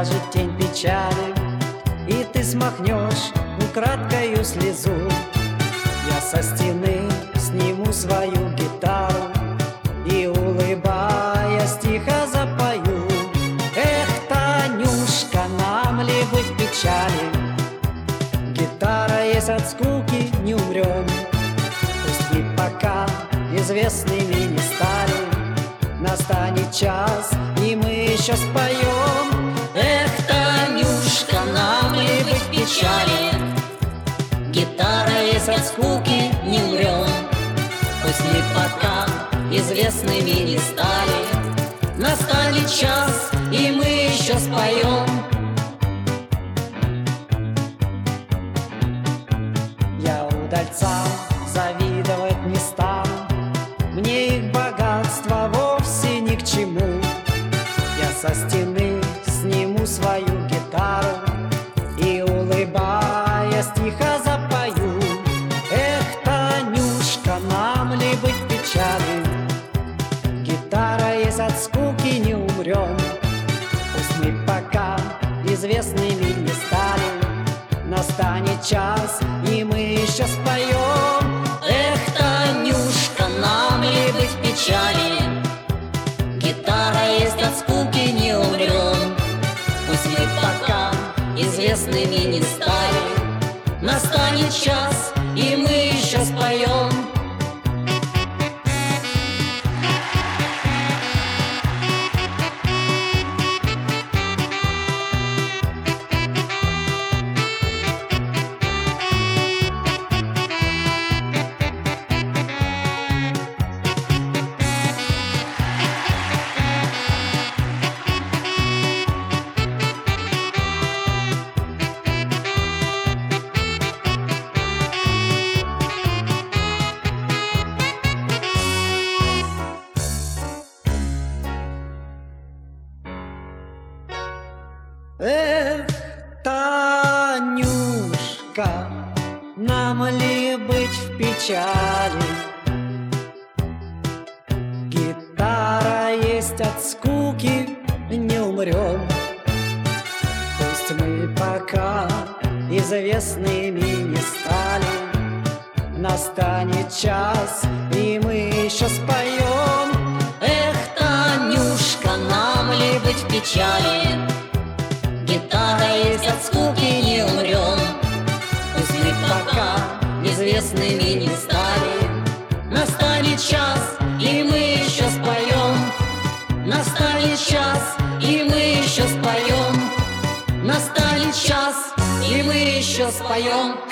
ляжет тень печали, и ты смахнешь украдкою слезу. Я со стены сниму свою гитару и, улыбаясь, тихо запою: эх, Танюшка, нам ли быть в печали? Гитара есть, от скуки не умрем. Пусть мы пока известными не стали, настанет час, и мы еще споем: эх, Танюшка, нам ли быть в печали? Гитара есть, от скуки не умрем. Пусть мы пока известными не стали, настанет час, и мы еще споем. Я удальцам завидовать не стану, мне их богатство вовсе ни к чему. Я со стены сниму свою гитару и, улыбаясь, тихо запою: эх, Танюшка, нам ли быть в печали? Гитара есть, от скуки не умрем. Пусть мы пока известными не стали, настанет час, и мы еще споем: эх, Танюшка, нам ли быть в печали? Гитара есть, от скуки не умрем. Пусть мы пока известными не стали, настанет час, и мы еще споем. Эх, Танюшка, нам ли быть в печали? Гитара есть, от скуки не умрем. Пусть мы пока известными не стали, настанет час, и мы еще споем: эх, Танюшка, нам ли быть в печали? Гитара есть, от скуки не умрем. Пусть мы пока известными не стали, настанет час, и мы еще споем. Настанет час, и мы еще споем. Настанет час, и мы еще споем.